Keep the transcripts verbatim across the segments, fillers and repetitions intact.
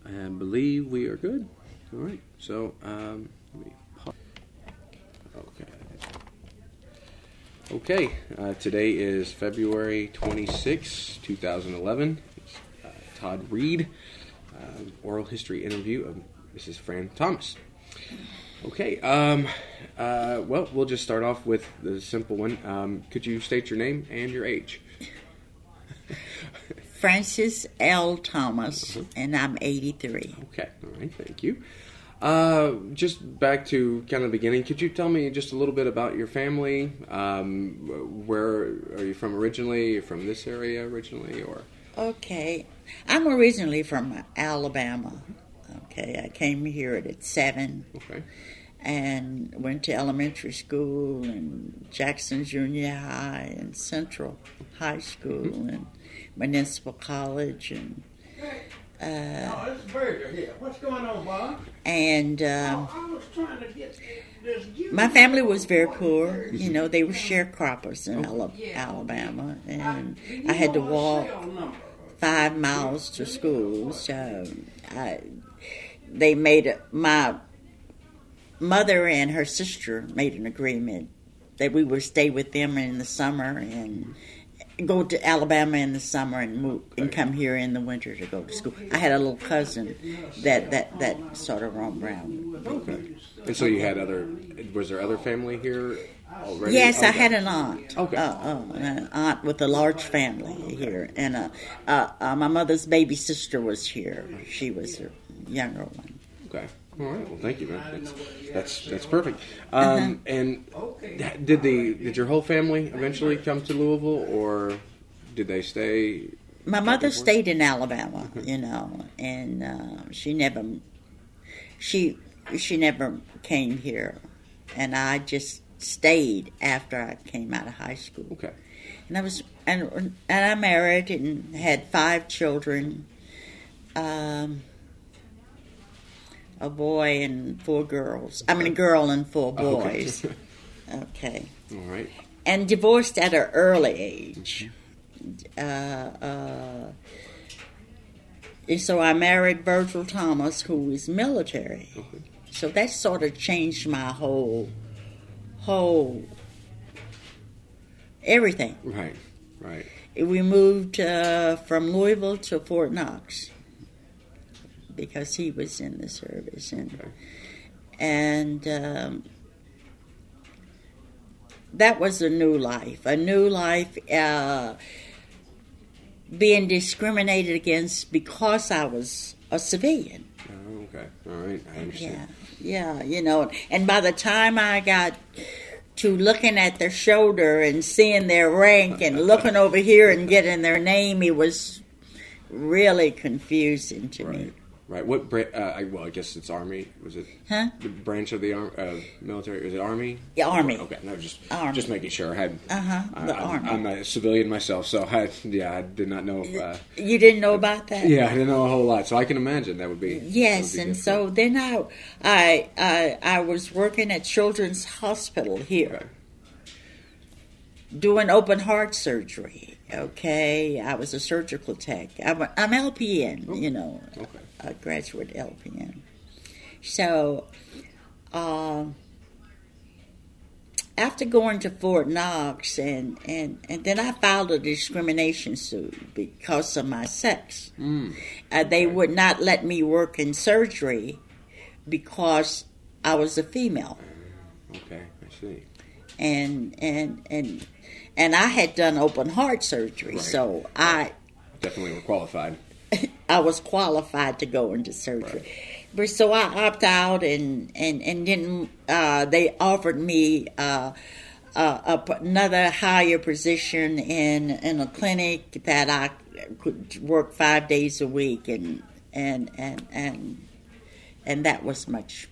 I believe we are good. All right. So, um, let me pause. Okay. Okay. Uh, today is February twenty-sixth, twenty eleven. It's uh, Todd Reed, uh, oral history interview of Missus Fran Thomas. Okay. Um, uh, well, we'll just start off with the simple one. Um, could you state your name and your age? Frances L. Thomas, uh-huh. and I'm eighty-three. Okay, all right, thank you. Uh, just back to kind of the beginning, could you tell me just a little bit about your family? Um, where are you from originally? You're from this area originally, or? Okay, I'm originally from Alabama. Okay, I came here at seven. Okay. And went to elementary school and Jackson Junior High and Central High School mm-hmm. and Municipal College and uh, oh, it's Berger here. What's going on, Bob? And uh, oh, I was trying to get this. My family was very poor. You know, they were sharecroppers in oh. Alabama, and I, I had to walk five miles to school. So I, they made a, my mother and her sister made an agreement that we would stay with them in the summer and go to Alabama in the summer and move and come here in the winter to go to school. I had a little cousin that that, that sort of roamed around. Okay. And so you had other, was there other family here already? Yes, okay. I had an aunt. Okay. Uh, uh, an aunt with a large family here. And uh, uh, uh, my mother's baby sister was here. She was a younger one. Okay. All right. Well, thank you, man. That's that's, that's perfect. Um, uh-huh. And did the did your whole family eventually come to Louisville, or did they stay? My mother stayed in Alabama, you know, and uh, she never she she never came here, and I just stayed after I came out of high school. Okay. And I was and and I married and had five children. Um. A boy and four girls. I mean, a girl and four boys. Okay. Okay. All right. And divorced at an early age. Uh, uh, and so I married Virgil Thomas, who is military. Okay. So that sort of changed my whole, whole, everything. Right, right. We moved uh, from Louisville to Fort Knox, because he was in the service, and okay. and um, that was a new life, a new life, uh, being discriminated against because I was a civilian. Oh, okay, all right, I understand. Yeah, yeah, you know, and by the time I got to looking at their shoulder and seeing their rank and looking over here and getting their name, it was really confusing to right. me. Right. What? Bra- uh, I, well, I guess it's Army. Was it? Huh? The branch of the ar- uh, military? Was it Army? Yeah, Army. Okay. No, just Army. just making sure. I had. Uh huh. The I, Army. I'm, I'm a civilian myself, so I yeah I did not know. If, uh, you didn't know about that? Yeah, I didn't know a whole lot, so I can imagine that would be. Yes, that would be and difficult. so then I, I I I was working at Children's Hospital here, Okay. doing open heart surgery. Okay, I was a surgical tech. I'm, I'm L P N, Oh. you know. Okay. A graduate L P N. So, uh, after going to Fort Knox, and, and, and then I filed a discrimination suit because of my sex. Mm. Uh, they Okay. would not let me work in surgery because I was a female. Okay, I see. And and and and I had done open heart surgery, Right. so I Definitely were qualified. I was qualified to go into surgery. Right. But so I opted out, and and and then uh, they offered me uh, uh, another higher position in in a clinic that I could work five days a week, and and and and and that was much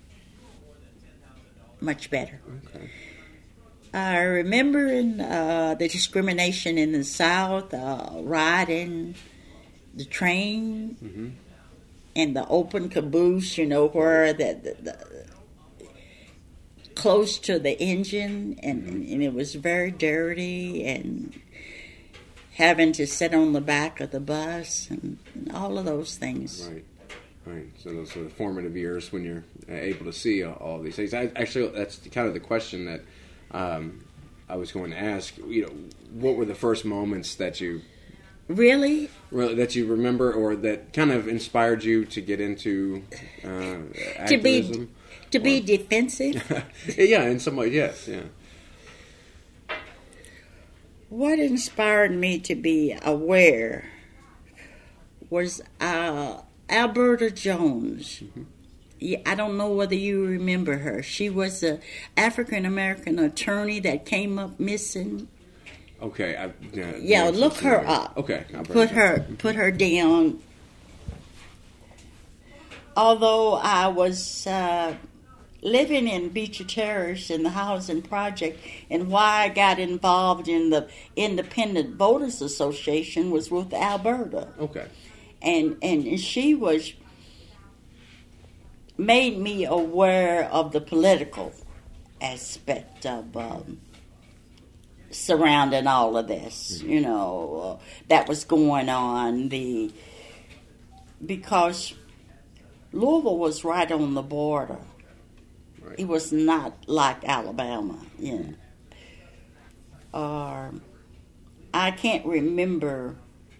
much better. Okay. I remember in, uh, the discrimination in the South, uh, riding the train Mm-hmm. and the open caboose, you know, where the, the, the close to the engine, and, Mm-hmm. and it was very dirty, and having to sit on the back of the bus, and, and all of those things. Right. Right. So those are the formative years when you're uh, able to see all, all these things. I, actually, that's kind of the question that um, I was going to ask. You know, what were the first moments that you Really? really that you remember, or that kind of inspired you to get into uh, activism? To be to or, be defensive? Yeah, in some way, yes. Yeah. What inspired me to be aware was uh, Alberta Jones. Mm-hmm. Yeah, I don't know whether you remember her. She was an African American attorney that came up missing. Okay. I, yeah, yeah look her up. Okay. Put her put her down. Although I was uh, living in Beecher Terrace in the housing project, and why I got involved in the Independent Voters Association was with Alberta. Okay. And and she was made me aware of the political aspect of um, surrounding all of this, mm-hmm. you know, uh, that was going on. The because Louisville was right on the border. Right. It was not like Alabama, you know. Or uh, I can't remember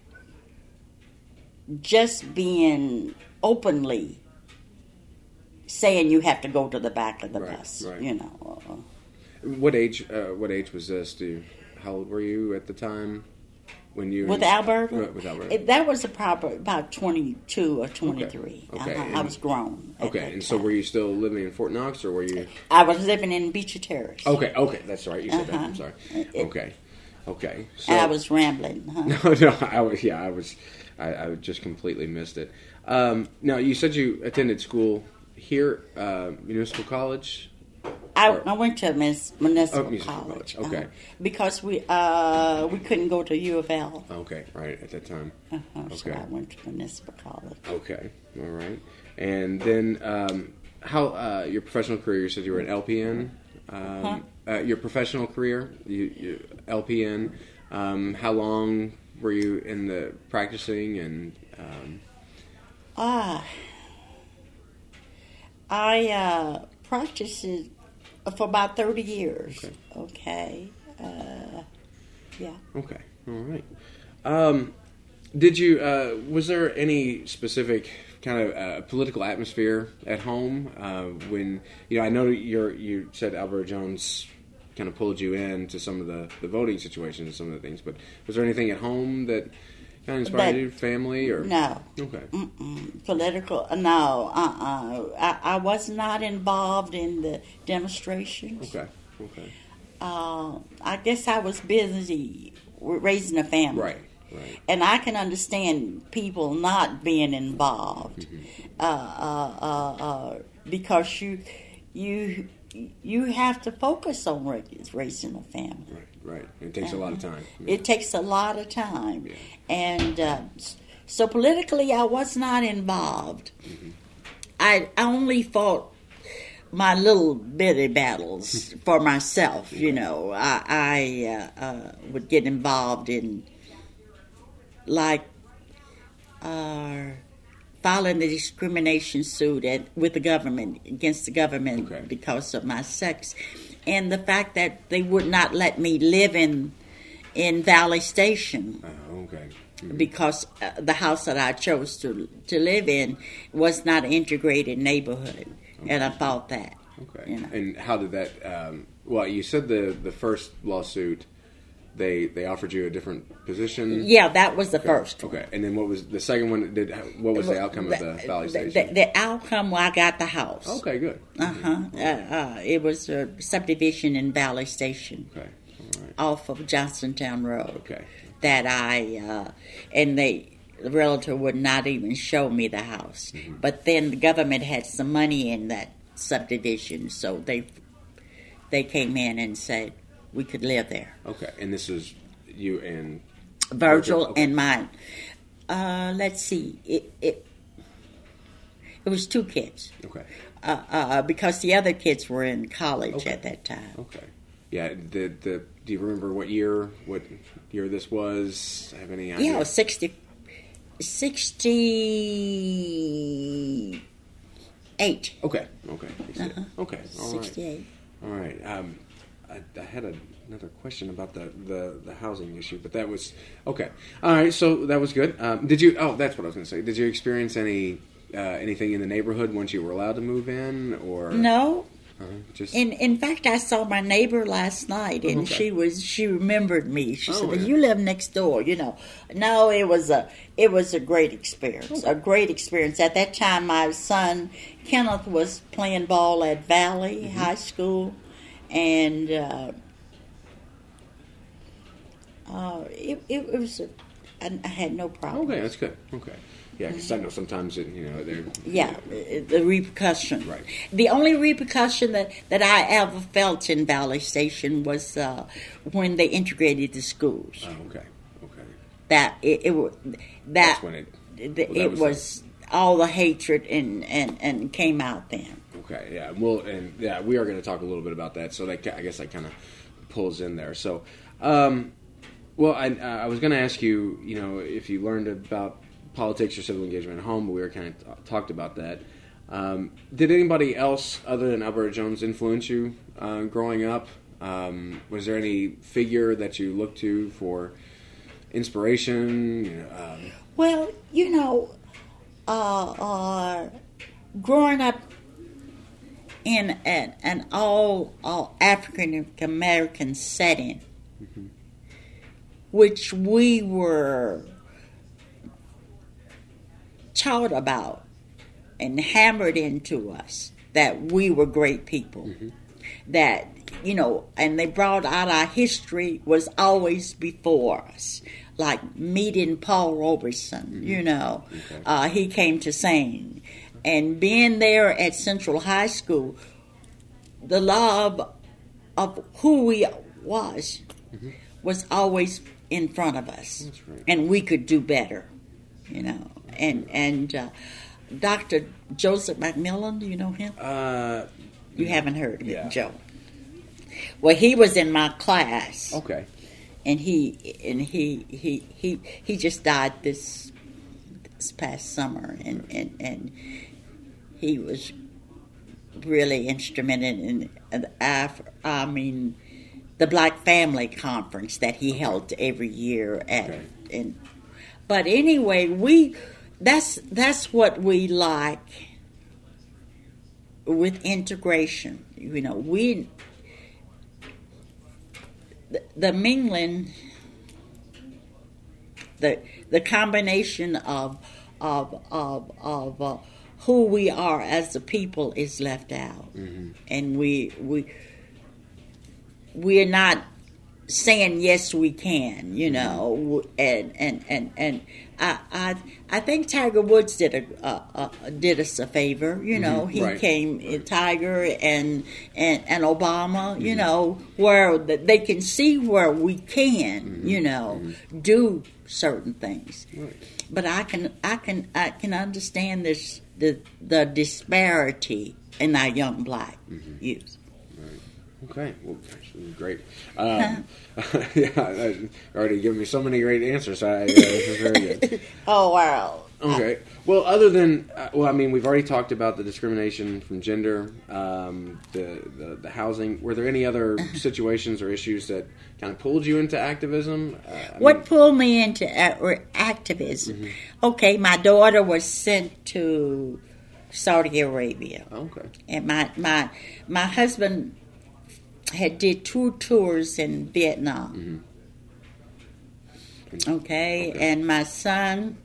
just being openly saying you have to go to the back of the right, bus, right. you know. Uh, what age? Uh, what age was this? Do you, how old were you at the time when you with Alberta? With Alberta, it, that was a proper about twenty-two or twenty-three. Okay, okay. Uh-huh. I was grown. Okay, and time. So were you still living in Fort Knox, or were you? I was living in Beecher Terrace. Okay, okay, that's right. You said uh-huh. that. I'm sorry. It, okay, okay. So, I was rambling. Huh? No, no, I was. Yeah, I was. I, I just completely missed it. Um, now, you said you attended school here, uh, Municipal College. I, or, I went to Miss Municipal, oh, Municipal College. College. Okay, uh, because we uh, we couldn't go to U of L. Okay, right at that time. Uh-huh, okay, so I went to Municipal College. Okay, all right. And then, um, how uh, your professional career? You said you were an L P N. Um, huh? uh, your professional career, you, you L P N. Um, how long were you in the practicing and? Um... Ah, I uh, practiced it for about thirty years. Okay. Okay. Uh, yeah. Okay. All right. Um, did you? Uh, was there any specific kind of uh, political atmosphere at home uh, when you know? I know you're. You said Alberta Jones kind of pulled you into some of the, the voting situations and some of the things, but was there anything at home that kind of inspired But, you, family or no? Okay. Mm-mm. Political? No. Uh. Uh-uh. I, I was not involved in the demonstrations. Okay. Okay. Uh, I guess I was busy raising a family. Right. Right. And I can understand people not being involved, mm-hmm. uh, uh, uh, uh, because you, you, you have to focus on raising a family. Right. Right. It takes uh, a lot of time. Yeah. It takes a lot of time, yeah. and uh, so politically, I was not involved. Mm-hmm. I, I only fought my little bitty battles for myself. You know, I, I uh, uh, would get involved in. Like uh, filing the discrimination suit at, with the government, against the government okay. because of my sex. And the fact that they would not let me live in in Valley Station. Oh, okay. Mm-hmm. Because uh, the house that I chose to to live in was not an integrated neighborhood. Okay. And I fought that. Okay. You know. And how did that, um, well, you said the, the first lawsuit, They they offered you a different position. Yeah, that was the okay. first. Okay, and then what was the second one? Did what was the outcome the, of the Valley the, Station? The, the outcome, well, I got the house. Okay, good. Uh-huh. Uh, uh, it was a subdivision in Valley Station. Okay, all right. Off of Johnsontown Road. Okay. That I uh, and they the realtor would not even show me the house, mm-hmm. but then the government had some money in that subdivision, so they they came in and said we could live there. Okay, and this is you and Virgil okay. and mine. Uh, let's see, it, it it was two kids. Okay. Uh, uh, because the other kids were in college okay. at that time. Okay. Yeah. The the do you remember what year what year this was? Have any idea? Yeah, sixty, sixty Eight. Okay, okay, Uh-huh. okay, all right, Sixty-eight. all right. Um, I, I had a, another question about the, the, the housing issue, but that was okay. All right, so that was good. Um, did you? Oh, that's what I was going to say. Did you experience any uh, anything in the neighborhood once you were allowed to move in, or No. uh, just In in fact, I saw my neighbor last night, and Okay. she was she remembered me. She Oh, said, well, yeah. "You live next door," you know. No, it was a it was a great experience, a great experience. At that time, my son Kenneth was playing ball at Valley Mm-hmm. High School, and uh, uh, it, it it was. A, I, I had no problem. okay. That's good. Okay, yeah, because I know sometimes it, you know they're Yeah, uh, the repercussion. Right. The only repercussion that, that I ever felt in Valley Station was uh, when they integrated the schools. Oh, okay, okay. That it, it was that That's when it. it, well, that it was was all the hatred and, and, and came out then. Okay, yeah, well, and yeah, we are going to talk a little bit about that. So that I guess that kind of pulls in there. So, um, well, I, I was going to ask you, you know, if you learned about politics or civil engagement at home, but we were kind of t- talked about that. Um, did anybody else other than Alberta Jones influence you uh, growing up? Um, was there any figure that you looked to for inspiration? You know, um, Well, you know, uh, uh, growing up in an, an all all African American setting, which we were taught about and hammered into us that we were great people. That, you know, and they brought out our history was always before us. Like meeting Paul Robeson, you know, Okay. uh, he came to sing. And being there at Central High School, the love of who we was was always in front of us. That's right. And we could do better, you know. And, and uh, Doctor Joseph McMillan, do you know him? uh, You haven't heard of Yeah. him, Joe. Well, he was in my class. okay. And he and he he he he just died this this past summer, and and, and he was really instrumental in the Af- I mean the Black Family Conference that he held every year at. Okay. And but anyway, we that's that's what we like with integration. You know, we. The, the mingling, the the combination of of of of uh, who we are as a people is left out, Mm-hmm. and we we we're not saying yes we can, you know, and and and and I I I think Tiger Woods did a uh, uh, did us a favor, you know. Mhm, He right, came right. Tiger and and and Obama, you know, where th- they can see where we can, you know, do certain things. Right. But I can I can I can understand this the the disparity in our young black youth. Okay, well, actually, great. Um, yeah, I- already given me so many great answers. I, uh, this is very good. Oh wow. Okay. Well, other than, uh, well, I mean, we've already talked about the discrimination from gender, um, the, the the housing. Were there any other situations or issues that kind of pulled you into activism? Uh, I What mean, pulled me into a- or activism? Okay, my daughter was sent to Saudi Arabia, okay. and my my my husband had did two tours in Vietnam. Okay, Okay. and my son,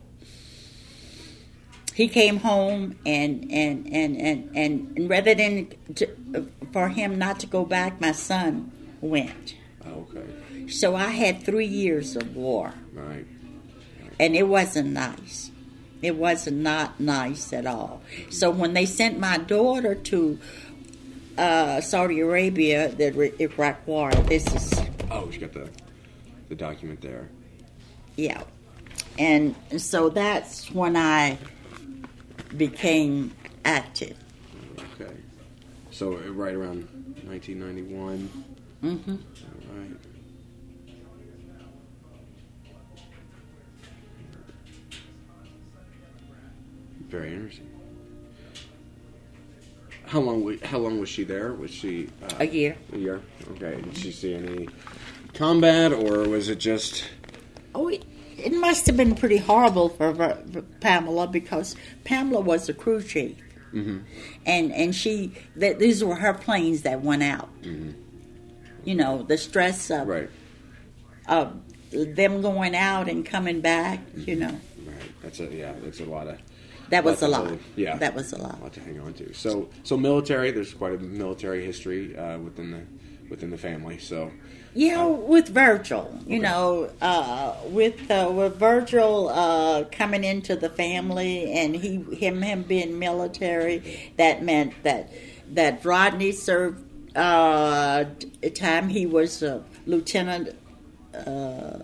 he came home, and and and and, and rather than to, for him not to go back, my son went. Oh, okay. So I had three years of war. Right. And it wasn't nice. It was not nice at all. So when they sent my daughter to uh, Saudi Arabia, the Re- Iraq War, this is, Oh, you got the the document there. yeah. And so that's when I became active. Okay. So uh, right around nineteen ninety-one. Mm-hmm. All right. Very interesting. how long? wa- How long was she there? Was she uh, A year. A year. Okay. Did she see any combat, or was it just? Oh, it, it must have been pretty horrible for, Ver- for Pamela because Pamela was the crew chief, Mm-hmm. and and she th- these were her planes that went out. Mm-hmm. You know, the stress of Right. of them going out and coming back. You know, Right. That's a yeah. That's a lot of. that was a lot lot. to- yeah. That was a A lot. lot to hang on to. So so military. There's quite a military history uh, within the within the family. So. Yeah, with Virgil, you Okay. know, uh, with uh, with Virgil uh, coming into the family and he him him being military, that meant that that Rodney served uh, a time he was a lieutenant, uh,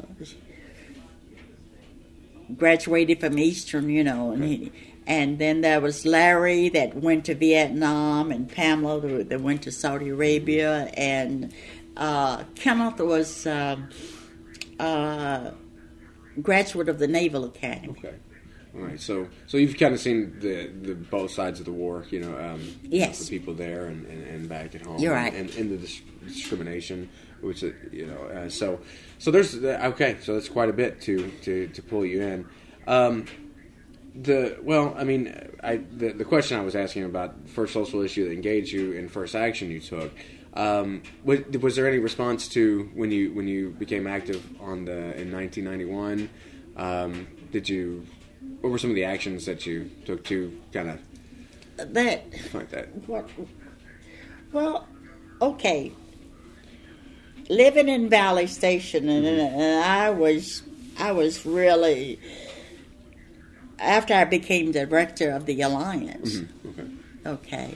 graduated from Eastern, you know, and he. And then there was Larry that went to Vietnam, and Pamela that went to Saudi Arabia, and uh, Kenneth was uh, uh, graduate of the Naval Academy. Okay. All right. So so you've kind of seen the, the both sides of the war. You know. Um, Yes. The people there and, and, and back at home. You're right. And, and the dis- discrimination, which uh, you know. Uh, so so there's uh, okay. So that's quite a bit to to, to pull you in. Um, The well, I mean, I the, the question I was asking about first social issue that engaged you and first action you took. Um, was, was there any response to when you when you became active on the in nineteen ninety-one? Um, did you? What were some of the actions that you took to kind of That fight that? what? Well, okay. Living in Valley Station, and, and I was I was really. After I became director of the Alliance, Mm-hmm. Okay. okay,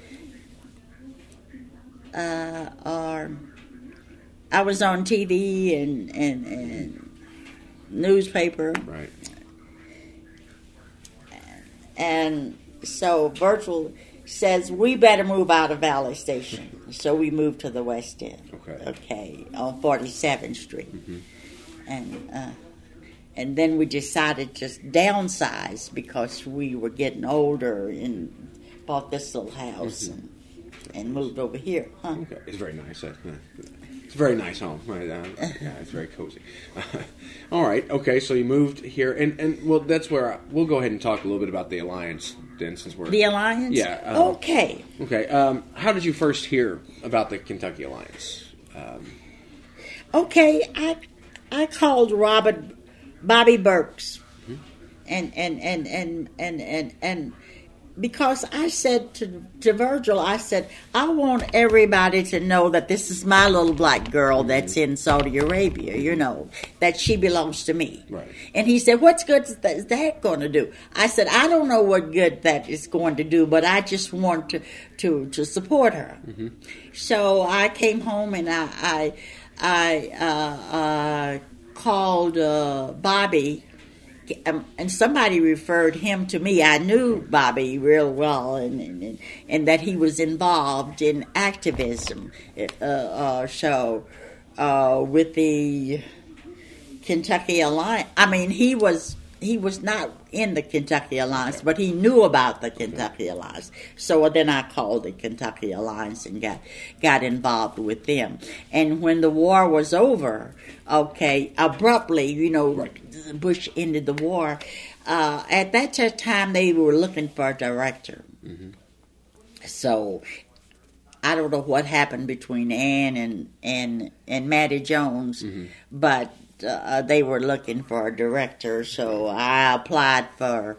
uh, or I was on T V and, and, and newspaper, Right. and so Virgil says we better move out of Valley Station. So we moved to the West End, Okay. okay, on forty-seventh Street, Mm-hmm. and. Uh, And then we decided to just downsize because we were getting older and bought this little house and, and moved over here. Huh? Okay. It's very nice. Uh, It's a very nice home. Right? Uh, yeah, it's very cozy. All right. Okay. So you moved here, and, and well, that's where I, we'll go ahead and talk a little bit about the Alliance then, since we're The Alliance? Yeah. uh, okay. Okay. Um, how did you first hear about the Kentucky Alliance? Um, Okay, I I called Robert Bobby Burks, Mm-hmm. and and and and and and and because I said to to Virgil, I said I want everybody to know that this is my little black girl that's in Saudi Arabia. You know that she belongs to me. Right. And he said, "What's good is that, is that going to do?" I said, "I don't know what good that is going to do, but I just want to to to support her." Mm-hmm. So I came home and I I I uh, uh, called uh, Bobby. Um, and somebody referred him to me. I knew Bobby real well, and and, and that he was involved in activism. Uh, uh, so uh, with the Kentucky Alliance, I mean, he was he was not in the Kentucky Alliance, but he knew about the Kentucky Alliance. So then I called the Kentucky Alliance and got got involved with them. And when the war was over, okay, abruptly, you know. Right. Bush ended the war. Uh, at that time, they were looking for a director. Mm-hmm. So I don't know what happened between Ann and and and Mattie Jones, Mm-hmm. but uh, they were looking for a director. So I applied for,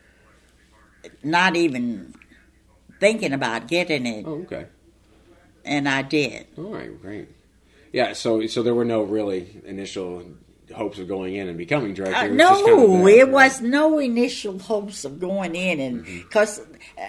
not even thinking about getting it, oh, okay. and I did. All right. Great. Yeah. So so there were no really initial hopes of going in and becoming director. Uh, It was no, just kind of that, it right? was no initial hopes of going in, and because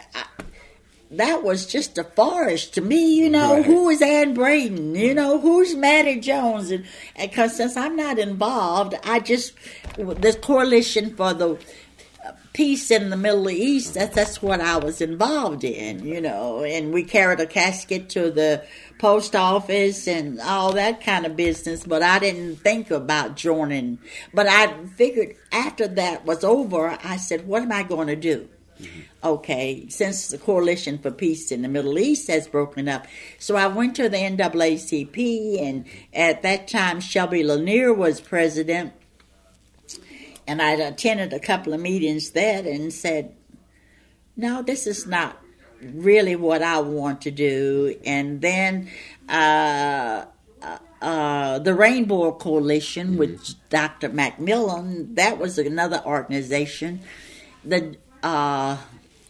that was just a forest to me, you know. Right. Who is Ann Braden? You know, who's Mattie Jones? And because since I'm not involved, I just the coalition for the peace in the Middle East. That's that's what I was involved in, you know. And we carried a casket to the post office and all that kind of business, but I didn't think about joining. But I figured after that was over, I said, what am I going to do? Mm-hmm. Okay, since the Coalition for Peace in the Middle East has broken up. So I went to the N double A C P, and at that time Shelby Lanier was president, and I attended a couple of meetings there and said, no, this is not really what I want to do. And then uh, uh, the Rainbow Coalition mm-hmm. with Doctor Macmillan, that was another organization. The uh,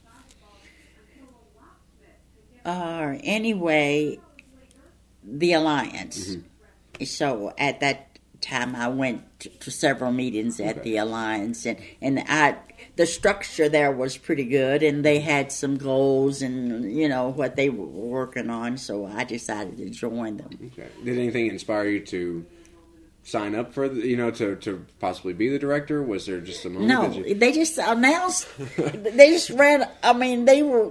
uh, anyway, the Alliance. Mm-hmm. So at that time, I went to, to several meetings at okay. the Alliance, and and I. The structure there was pretty good, and they had some goals and, you know, what they were working on, so I decided to join them. Okay. Did anything inspire you to sign up for, the, you know, to, to possibly be the director? Was there just a moment? No, you... they just announced, they just ran, I mean, they were,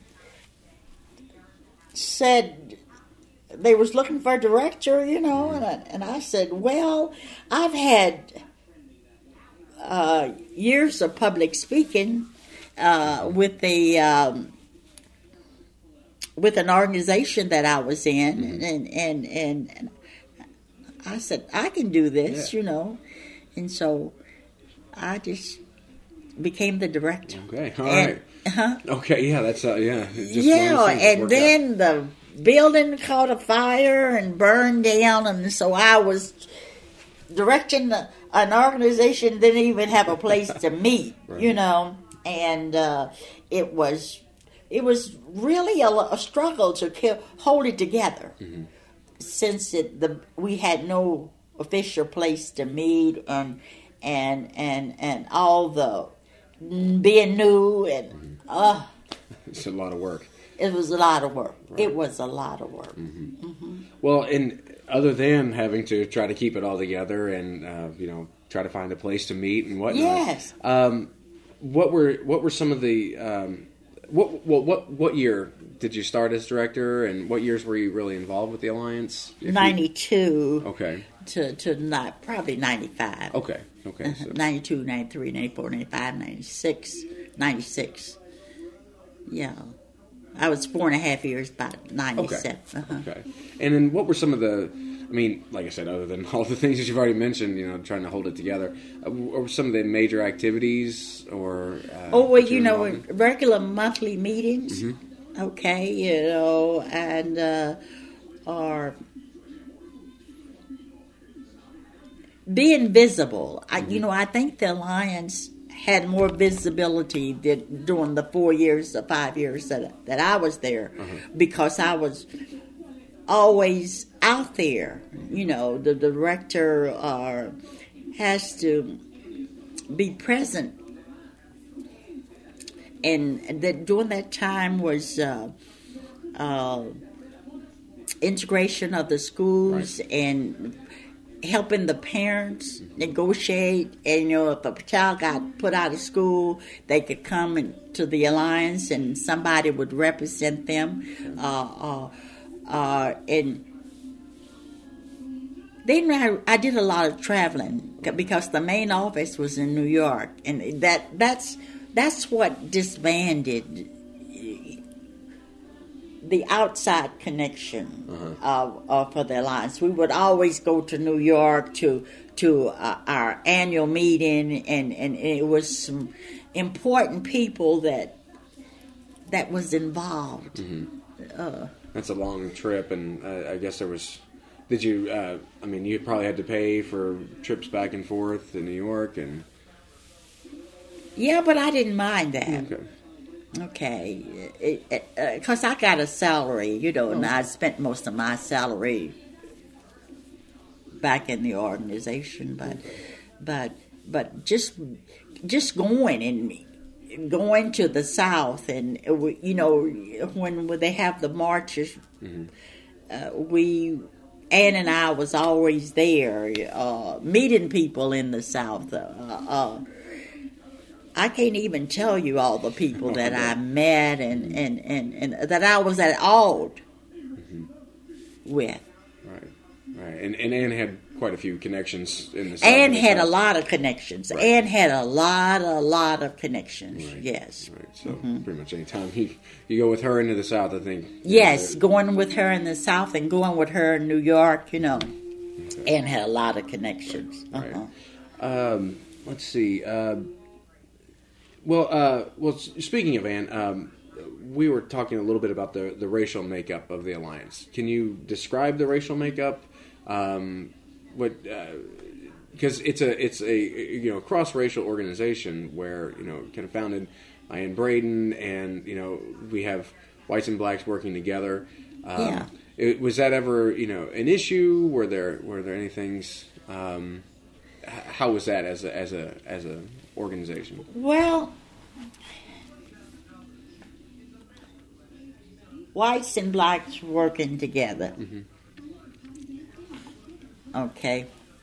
said they was looking for a director, you know, and I, and I said, well, I've had... Uh, years of public speaking uh, with the um, with an organization that I was in, mm-hmm. and, and and and I said I can do this, yeah. you know, and so I just became the director. Okay, all and, right. Uh-huh. Okay, yeah, that's uh, yeah. Just yeah, and then out. the building caught a fire and burned down, and so I was directing the. An organization didn't even have a place to meet, right. you know, and uh, it was it was really a, a struggle to keep, hold it together, mm-hmm. since it the we had no official place to meet, and and and and all the being new, and mm-hmm. uh, it's a lot of work. It was a lot of work. Right. It was a lot of work. Mm-hmm. Mm-hmm. Well, and. Other than having to try to keep it all together and uh, you know try to find a place to meet and whatnot, yes. Um, what were what were some of the um, what what what what year did you start as director, and what years were you really involved with the Alliance? ninety-two You, okay. To to not probably ninety-five. Okay. Okay. So. ninety-two, ninety-three, ninety-four, ninety-five, ninety-six, ninety-six. Yeah. I was four and a half years by ninety-seven. Okay. Uh-huh. Okay. And then what were some of the, I mean, like I said, other than all the things that you've already mentioned, you know, trying to hold it together, uh, what were some of the major activities or... Uh, oh, well, you know, regular monthly meetings, mm-hmm. okay, you know, and, uh, or being visible. I, mm-hmm. You know, I think the Alliance... had more visibility than during the four years or five years that that I was there, uh-huh. because I was always out there. You know, the director uh, has to be present, and that during that time was uh, uh, integration of the schools, right. and helping the parents negotiate, and you know, if a child got put out of school, they could come in, to the Alliance, and somebody would represent them. Uh, uh, uh, and then I, I did a lot of traveling because the main office was in New York, and that that's that's what disbanded the outside connection uh-huh. uh, uh, for the Alliance. We would always go to New York to to uh, our annual meeting, and, and it was some important people that that was involved. Mm-hmm. Uh, That's a long trip, and uh, I guess there was. Did you? Uh, I mean, you probably had to pay for trips back and forth to New York, and yeah, but I didn't mind that. Okay. Okay, because uh, I got a salary, you know, and I spent most of my salary back in the organization, but, but, but just, just going and going to the South, and you know, when they have the marches, mm-hmm. uh, we, Ann and I was always there, uh, meeting people in the South. Uh, uh, I can't even tell you all the people that I met and, and, and, and that I was at Auld mm-hmm. with. Right, right. And, and Ann had quite a few connections in the South. And the had South. a lot of connections. Right. And had a lot, a lot of connections. Right. Yes. Right. So pretty much any time you you go with her into the South, I think. Yes, you know, going with her in the South and going with her in New York, you know, okay. And had a lot of connections. Uh-huh. Right. Um, let's see. Uh, well, uh, well. Speaking of Ann, um, we were talking a little bit about the, the racial makeup of the Alliance. Can you describe the racial makeup? Um, what? Because uh, it's a it's a you know cross racial organization where you know kind of founded by Ann Braden, and you know we have whites and blacks working together. Um, yeah. It, was that ever you know an issue? Were there were there any things? Um, how was that as a as a as a organization? Well, whites and blacks working together. Mm-hmm. Okay.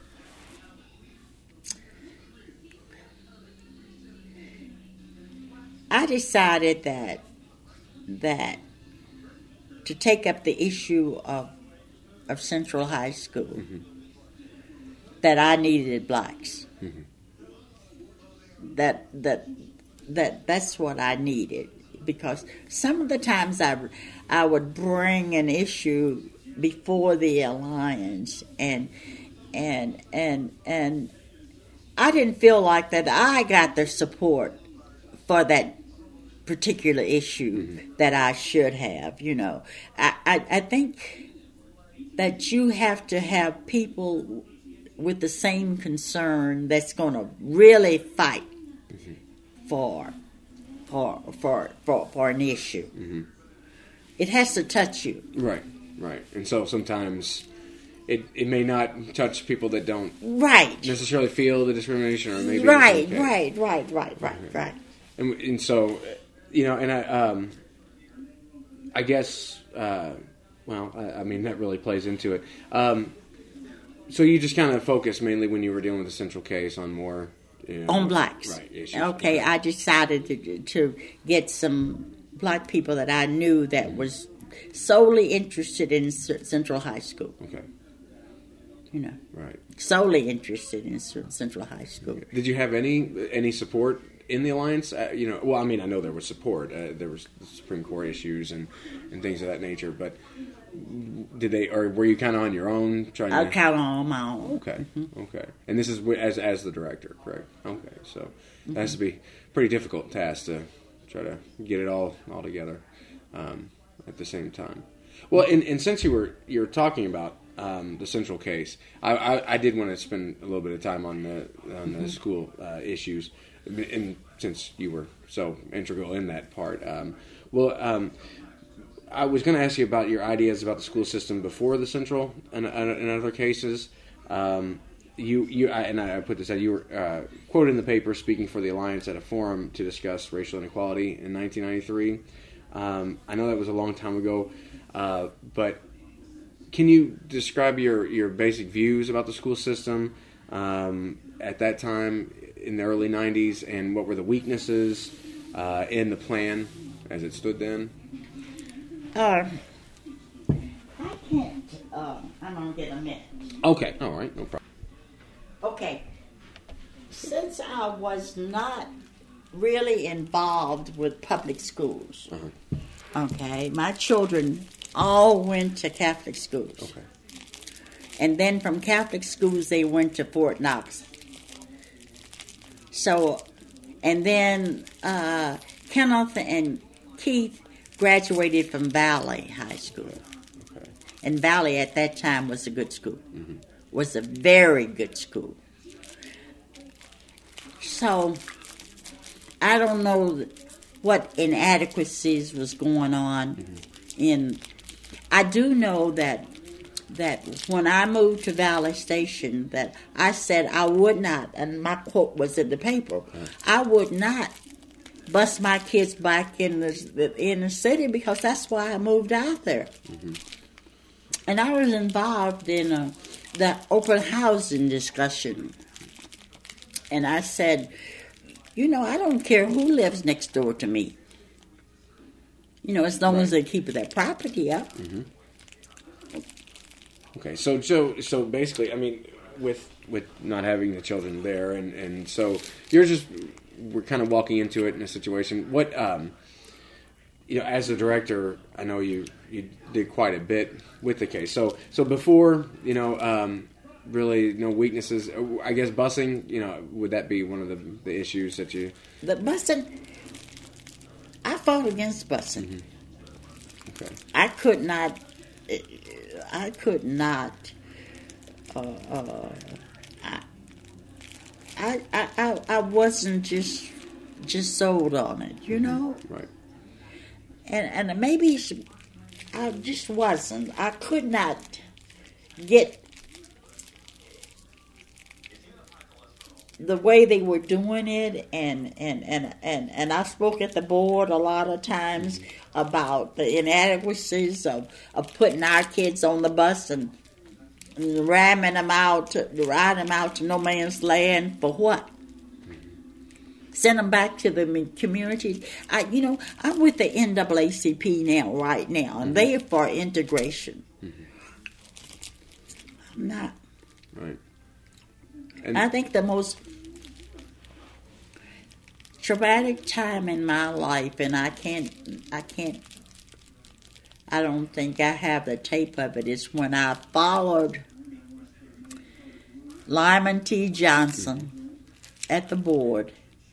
I decided that that to take up the issue of of Central High School, mm-hmm. that I needed blacks. Mm-hmm. That that that that's what I needed, because some of the times I I would bring an issue before the Alliance, and and and and I didn't feel like that I got the support for that particular issue mm-hmm. that I should have. You know, I, I I think that you have to have people with the same concern that's going to really fight mm-hmm. for for for for for an issue. Mm-hmm. It has to touch you. Right. Right, and so sometimes it it may not touch people that don't right necessarily feel the discrimination, or maybe right, okay. right, right, right, right, okay. right. And and so, you know, and I um, I guess uh, well, I, I mean that really plays into it. Um, so you just kind of focus mainly when you were dealing with the Central case on more you know, on blacks, right? Issues. Okay, I decided to to get some black people that I knew that mm-hmm. was solely interested in Central High School. Okay. You know. Right. Solely interested in Central High School. Did you have any any support in the Alliance? Uh, you know, well, I mean, I know there was support. Uh, there was the Supreme Court issues and, and things of that nature. But did they, or were you kind of on your own trying I to? I kind of on my own. Okay. Mm-hmm. Okay. And this is as as the director, correct? Okay. So mm-hmm. that has to be a pretty difficult task to try to get it all all together. Um, at the same time. Well, and, and since you were you were talking about um, the Central case, I, I, I did want to spend a little bit of time on the on the mm-hmm. school uh, issues, and since you were so integral in that part. Um, well, um, I was going to ask you about your ideas about the school system before the Central and, and other cases. Um, you you I, and I put this out. You were uh, quoted in the paper speaking for the Alliance at a forum to discuss racial inequality in nineteen ninety-three. Um, I know that was a long time ago, uh, but can you describe your, your basic views about the school system um, at that time in the early nineties, and what were the weaknesses uh, in the plan as it stood then? Uh, I can't. Uh, I'm going to get a minute. Okay, all right, no problem. Okay. Since I was not really involved with public schools. Uh-huh. Okay, my children all went to Catholic schools. Okay. And then from Catholic schools they went to Fort Knox. So, and then uh, Kenneth and Keith graduated from Valley High School. Okay. And Valley at that time was a good school. Mm-hmm. Was a very good school. So, I don't know what inadequacies was going on mm-hmm. in. I do know that that when I moved to Valley Station, that I said I would not, and my quote was in the paper, uh-huh. I would not bus my kids back in the in the city, because that's why I moved out there. Mm-hmm. And I was involved in a, the open housing discussion, and I said, you know, I don't care who lives next door to me. You know, as long right. as they keep their property up. Mm-hmm. Okay, so so so basically, I mean, with with not having the children there, and, and so you're just we're kind of walking into it in a situation. What um, you know, as a director, I know you you did quite a bit with the case. So so before you know, um, really no weaknesses. I guess busing. You know, would that be one of the the issues that you? The busing. I fought against busing. Mm-hmm. Okay. I could not. I could not. Uh, uh, I, I, I, I wasn't just just sold on it, you know. Right. And and maybe I just wasn't. I could not get the way they were doing it, and and, and, and, and I spoke at the board a lot of times mm-hmm. about the inadequacies of, of putting our kids on the bus and, and ramming them out, to, riding them out to no man's land for what? Mm-hmm. Send them back to the community. I, you know, I'm with the N double A C P now, right now, and mm-hmm. they're for integration. Mm-hmm. I'm not. Right. And I think the most traumatic time in my life, and I can't, I can't, I don't think I have the tape of it, is when I followed Lyman T. Johnson at the board,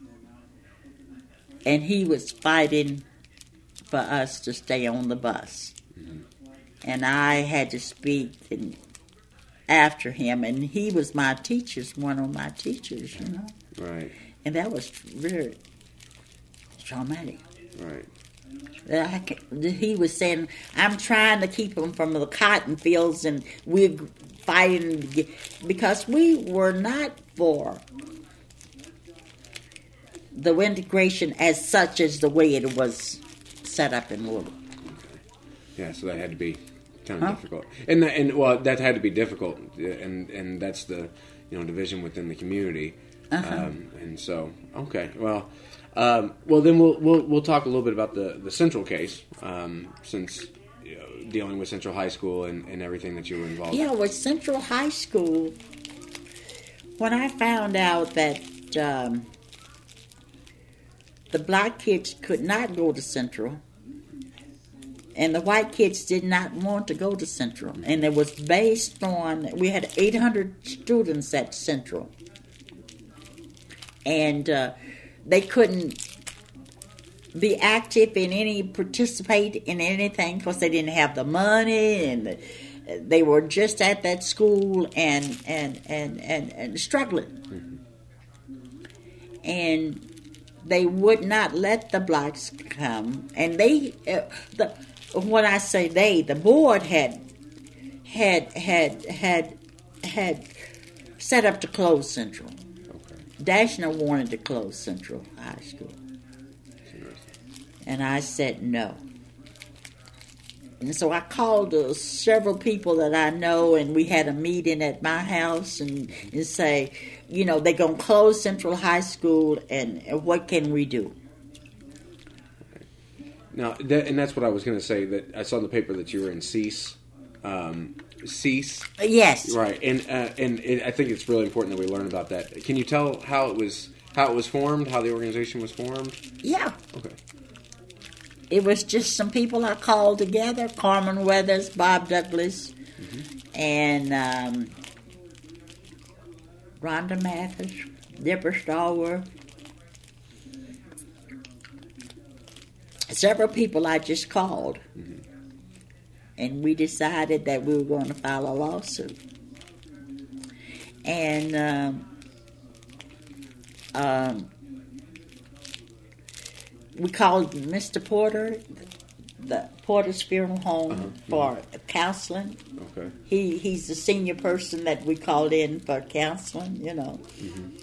and he was fighting for us to stay on the bus. Mm-hmm. And I had to speak and after him, and he was my teachers, one of my teachers, you know. Right. And that was very traumatic. Right. I, he was saying, I'm trying to keep them from the cotton fields, and we're fighting because we were not for the integration as such as the way it was set up in Louisville. Okay. Yeah, so that had to be kind of huh? difficult, and that, and well, that had to be difficult, and and that's the you know division within the community, uh-huh. um, and so okay, well, um, well then we'll we'll we'll talk a little bit about the, the Central case, um, since you know, dealing with Central High School and, and everything that you were involved. Yeah, in. with Central High School, when I found out that um, the black kids could not go to Central. And the white kids did not want to go to Central. And it was based on, we had eight hundred students at Central. And uh, they couldn't be active in any, participate in anything because they didn't have the money. And the, they were just at that school and, and, and, and, and struggling. Mm-hmm. And they would not let the blacks come. And they, uh, the... When I say they, the board had had had had had set up to close Central. Okay. Dashner wanted to close Central High School, and I said no. And so I called uh, several people that I know, and we had a meeting at my house, and, and say, you know, they're gonna close Central High School, and, and what can we do? Now, that, and that's what I was going to say. That I saw in the paper that you were in C E A S. Um, C E A S. Yes. Right, and uh, and it, I think it's really important that we learn about that. Can you tell how it was how it was formed, how the organization was formed? Yeah. Okay. It was just some people I called together: Carmen Weathers, Bob Douglas, mm-hmm. and um, Rhonda Mathis, Deborah Stallworth. Several people I just called, mm-hmm. and we decided that we were going to file a lawsuit. And um, um, we called Mister Porter, the Porter's Funeral Home, uh-huh. for mm-hmm. counseling. Okay. He he's the senior person that we called in for counseling, you know. Mm-hmm.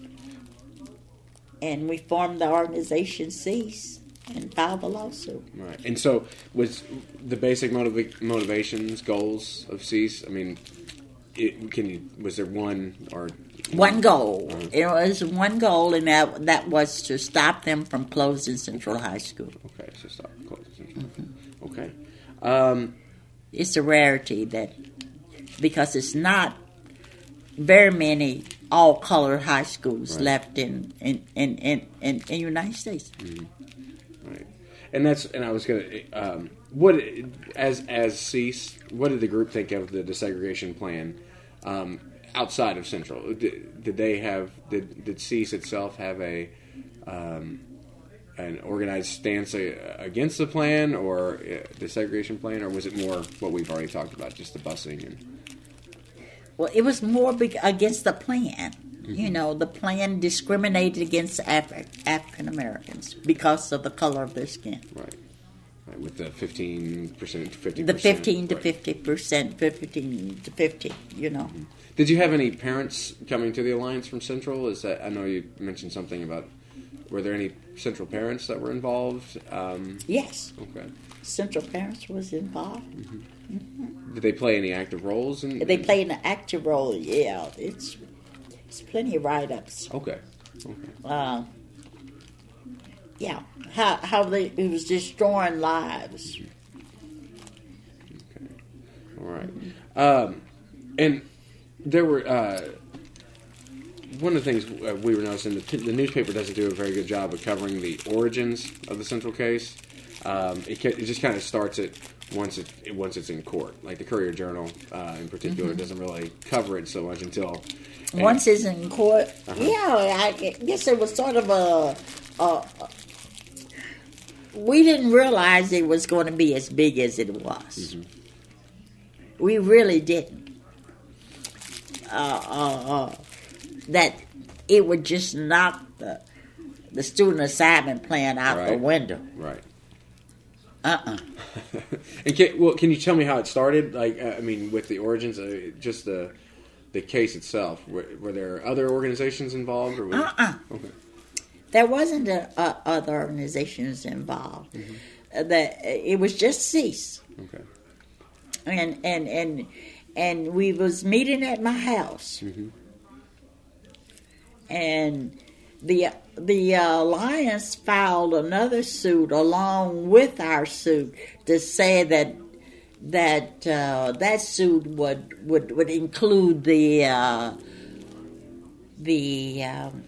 And we formed the organization C E A S. And filed the lawsuit. Right. And so, was the basic motiva- motivations, goals of C E A S? I mean, it, can you? Was there one or one goal? Uh-huh. It was one goal, and that that was to stop them from closing Central High School. Okay, so stop closing Central. Mm-hmm. Okay. Um, it's a rarity that because it's not very many all-colored high schools Right. left in in in in, in, in the United States. Right. And that's and I was gonna um, what as as cease. What did the group think of the desegregation plan um, outside of Central? Did, did they have did did cease itself have a um, an organized stance against the plan or uh, desegregation plan, or was it more what we've already talked about, just the busing and? Well, it was more big against the plan. You know, the plan discriminated against Afri- African Americans because of the color of their skin. Right. Right. With the fifteen percent, fifty The percent. fifteen to right. fifty percent, fifteen to fifty. You know. Did you have any parents coming to the Alliance from Central? Is that I know you mentioned something about. Were there any Central parents that were involved? Um, Yes, okay. Central Parents was involved. Did they play any active roles? In, They play an active role. Yeah, it's it's plenty of write-ups. Okay. Okay. Uh, yeah, how how they it was destroying lives. All right. Um, and there were uh, one of the things uh, we were noticing. The, the newspaper doesn't do a very good job of covering the origins of the Central case. Um, it, ca- it just kind of starts it once it once it's in court. Like the Courier Journal, uh, in particular, doesn't really cover it so much until and- Once it's in court, Uh-huh. yeah, I guess it was sort of a, a, a. We didn't realize it was going to be as big as it was. We really didn't. Uh, uh, uh, that it would just knock the the student assignment plan out the Right. window. right. Uh-uh. And can, well, can you tell me how it started? Like, uh, I mean, with the origins, uh, just the the case itself. Were, were there other organizations involved? Or was Uh-uh. Okay. There wasn't a, a, other organizations involved. Uh, that it was just cease. Okay. and and and and we was meeting at my house, Mm-hmm. and the the uh, Alliance filed another suit along with our suit to say that that uh, that suit would would would include the uh, the um,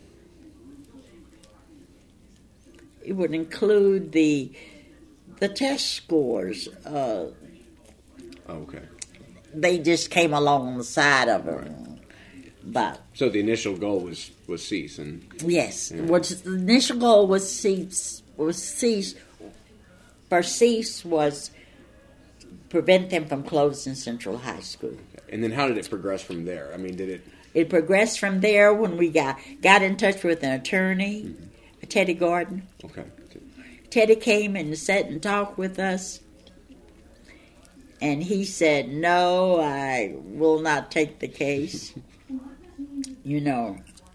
it would include the the test scores. Uh, Oh, okay. they just came along on the side of it. But So the initial goal was was cease, and yes, Yeah. what the initial goal was cease was cease. For cease was prevent them from closing Central High School. and then how did it progress from there? I mean, did it? It progressed from there when we got got in touch with an attorney, Teddy Gordon. Okay. Teddy came and sat and talked with us. And he said, no, I will not take the case. You know.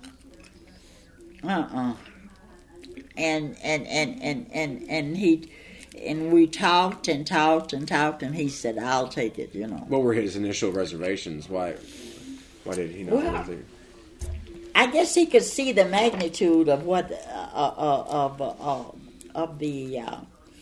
Uh-uh. And, and, and, and, and, and he, and we talked and talked and talked, and he said, I'll take it, you know. What were his initial reservations? Why? Why did he not Well, want to? I guess he could see the magnitude of what, uh, uh, of, uh, of the, uh,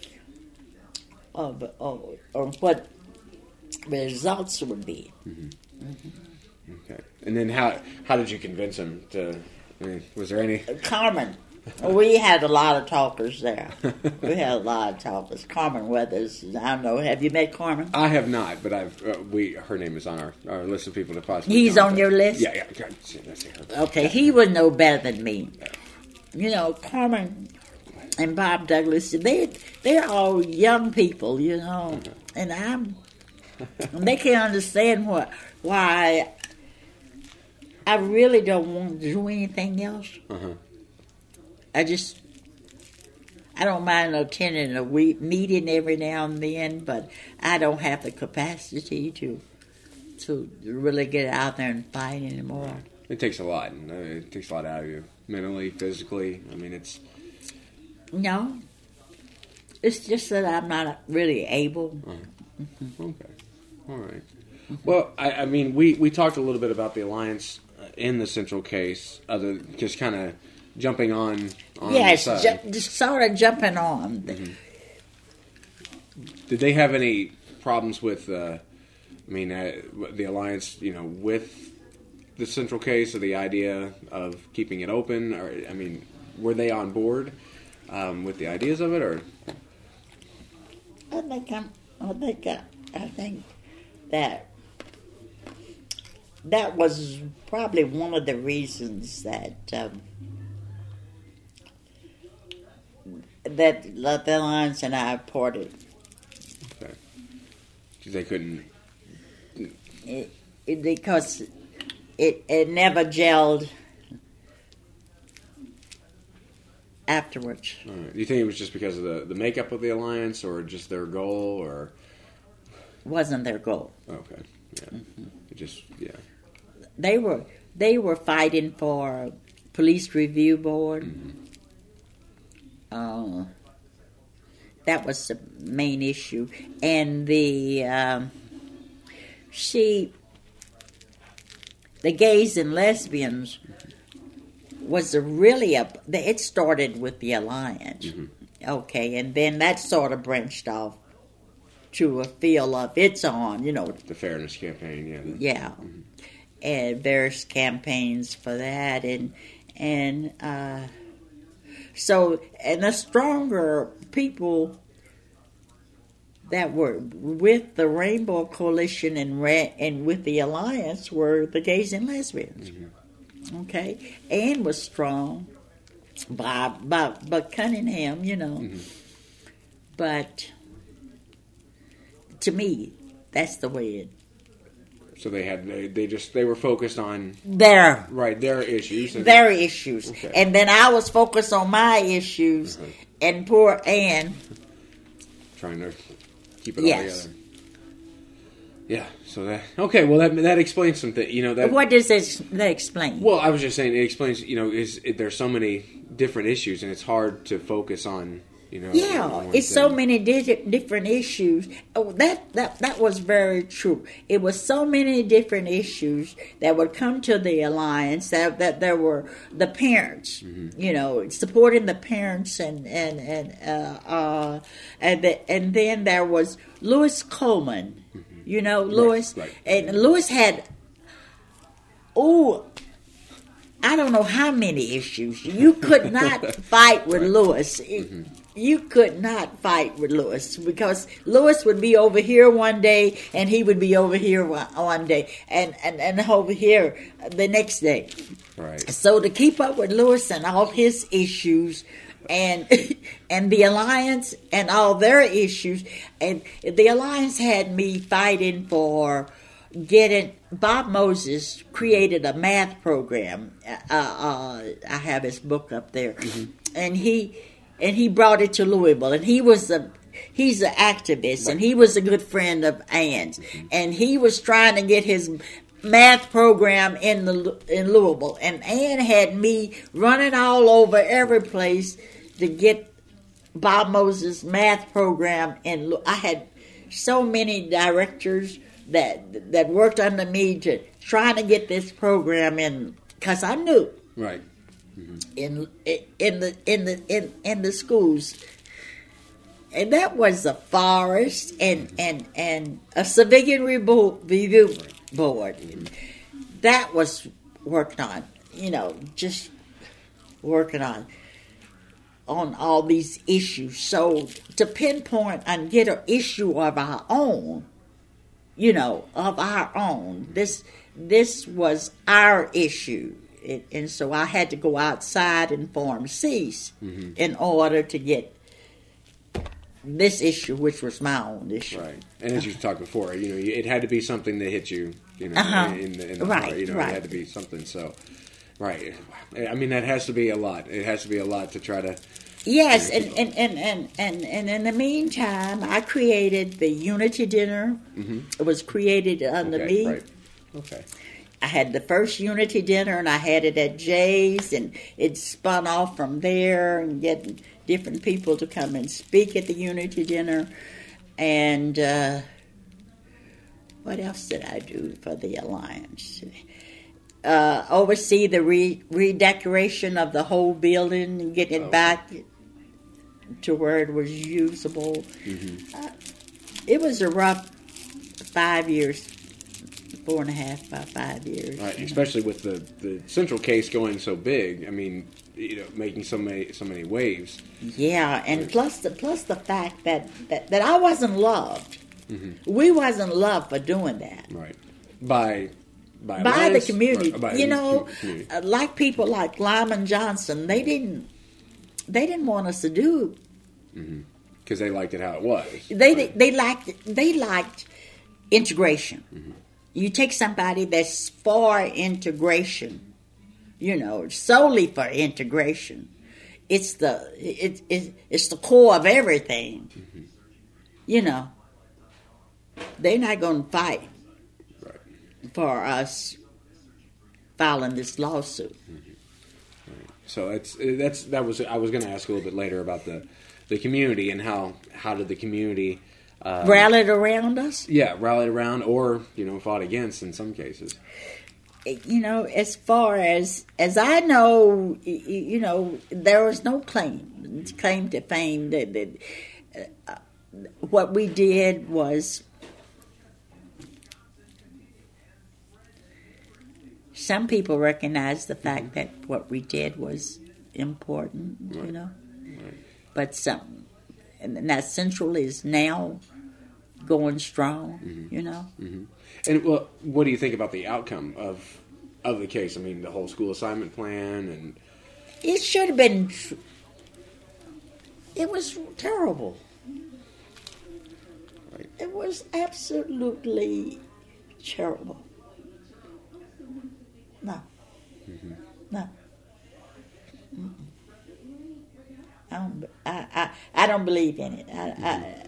of, of, of what the results would be. Okay. And then how how did you convince him to? I mean, was there any? Carmen, we had a lot of talkers there. We had a lot of talkers. Carmen Weathers, I don't know. Have you met Carmen? I have not, but I've uh, we her name is on our, our list of people to possibly. He's on contact. your list? Yeah, yeah. Okay. See, that's her. Okay, he would know better than me. You know, Carmen and Bob Douglas, they they're all young people, you know, and I'm. And they can't understand what why I really don't want to do anything else. Uh-huh. I just I don't mind attending a week meeting every now and then, but I don't have the capacity to to really get out there and fight anymore. It takes a lot. and, uh, It takes a lot out of you, mentally, physically. I mean, it's No, it's just that I'm not really able. okay. All right. Well, I, I mean, we, we talked a little bit about the Alliance uh, in the Central case, other just kind of jumping on. on Yes, the side. ju- just sort of jumping on. Did they have any problems with? Uh, I mean, uh, the Alliance, you know, with the central case or the idea of keeping it open? Or I mean, were they on board um, with the ideas of it, or? I think I'm, I think I, I think that that was probably one of the reasons that um, that the Alliance and I parted. Okay. Because they couldn't. It, it, because it it never gelled afterwards. All right. Do you think it was just because of the, the makeup of the alliance, or just their goal, or? Wasn't their goal. Okay. Yeah. Mm-hmm. It just yeah. They were they were fighting for police review board. Mm-hmm. Uh, that was the main issue, and the um, she the gays and lesbians was a really a it started with the Alliance, mm-hmm. okay, and then that sort of branched off to a field of its own, you know, the fairness campaign, yeah, the, yeah, mm-hmm. and various campaigns for that, and and uh, so and the stronger people that were with the Rainbow Coalition and ra- and with the Alliance were the gays and lesbians. Mm-hmm. Okay, Anne was strong, by by by Cunningham, you know, mm-hmm. but to me, that's the way it. So they had they, they just they were focused on their right their issues, and their issues, okay. And then I was focused on my issues, uh-huh. and poor Anne trying to keep it yes. all together. Yeah, so that okay. Well, that that explains something. You know that. What does this, that explain? Well, I was just saying it explains. You know, is it, there's so many different issues, and it's hard to focus on. You know, yeah, it's thing. So many di- different issues. Oh, that that that was very true. It was so many different issues that would come to the Alliance. That that there were the parents. Mm-hmm. You know, supporting the parents, and and and uh, uh, and the, and then there was Louis Coleman. Mm-hmm. You know, Louis, right, right. And Louis had, oh, I don't know how many issues. You could not fight with right. Louis. Mm-hmm. You could not fight with Louis because Louis would be over here one day and he would be over here one day and, and, and over here the next day. Right. So to keep up with Louis and all his issues, and and the Alliance and all their issues, and the Alliance had me fighting for getting. Bob Moses created a math program. Uh, uh, I have his book up there, mm-hmm. and he and he brought it to Louisville, and he was a he's an activist, right. And he was a good friend of Ann's, mm-hmm. and he was trying to get his math program in the in Louisville, and Ann had me running all over every place to get Bob Moses' math program in. I had so many directors that that worked under me to trying to get this program in, because I knew right mm-hmm. in in the in the in, in the schools, and that was the forest and and and a civilian review board that was worked on, you know, just working on on all these issues. So to pinpoint and get an issue of our own, you know, of our own, this this was our issue. It, and so I had to go outside and form cease mm-hmm. in order to get this issue, which was my own issue. Right. And as you talked before, you know, it had to be something that hit you, you know, uh-huh. in the, in the right, heart. You know, right. It had to be something. So, right. I mean, that has to be a lot. It has to be a lot to try to. Yes, and, and, and, and, and, and in the meantime, I created the Unity Dinner. Mm-hmm. It was created under okay, me. Right. Okay. I had the first Unity Dinner, and I had it at Jay's, and it spun off from there, and getting different people to come and speak at the Unity Dinner. And uh, what else did I do for the Alliance? Uh, oversee the re- redecoration of the whole building and get it oh. back to where it was usable. Mm-hmm. Uh, it was a rough five years, four and a half, about five years. Right, you know. especially with the, the central case going so big. I mean, you know, making so many so many waves. Yeah, and plus the plus the fact that, that, that I wasn't loved. Mm-hmm. We wasn't loved for doing that. Right. By by, by Alliance, the community. or by you the know, community. Uh, like people like Lyman Johnson, they didn't they didn't want us to do. Mm-hmm. Because they liked it how it was. They right. they liked they liked integration. Mm-hmm. You take somebody that's for integration, you know, solely for integration. It's the it, it it's the core of everything. Mm-hmm. You know, they're not going to fight right. for us filing this lawsuit. Mm-hmm. Right. So that's that's that was I was going to ask a little bit later about the. The community and how how did the community um, rallied around us? Yeah, rallied around, or you know, fought against in some cases. You know, as far as as I know, you know, there was no claim claim to fame. That, that uh, what we did was some people recognize the fact mm-hmm. that what we did was important. Right. You know. Right. But some, and that Central is now going strong, mm-hmm. you know. Mm-hmm. And well, what do you think about the outcome of of the case? I mean, the whole school assignment plan, and it should have been. Tr- it was terrible. Right. It was absolutely terrible. No, mm-hmm. no. Mm-mm. I don't, I, I, I don't believe in it. I, mm-hmm. I,